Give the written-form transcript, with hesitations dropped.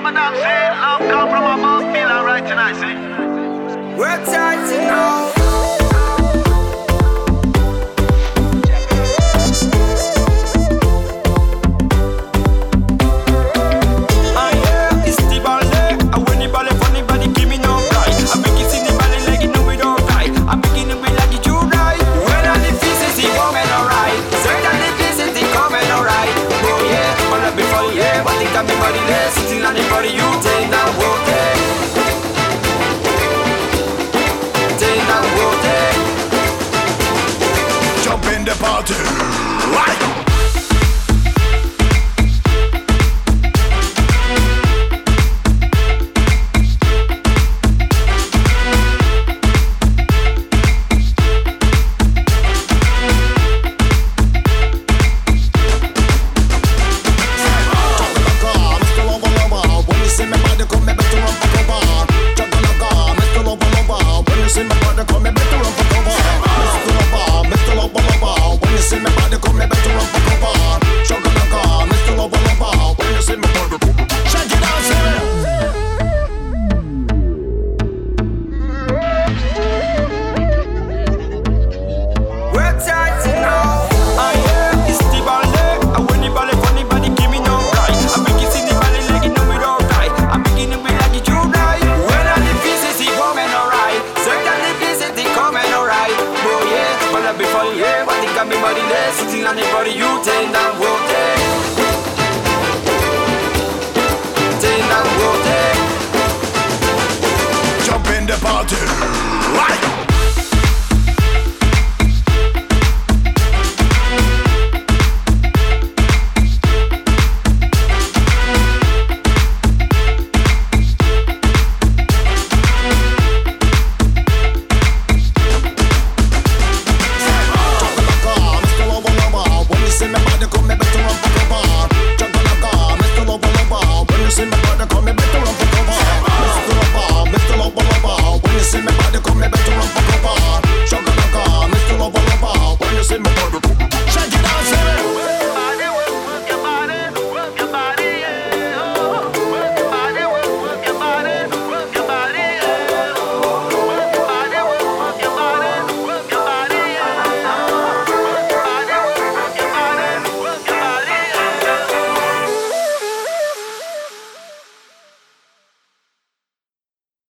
my dog say love come from above, feel alright tonight, see? We're tight to know. Sitting on the body, you take that walk, take that walk, jump in the party. Right.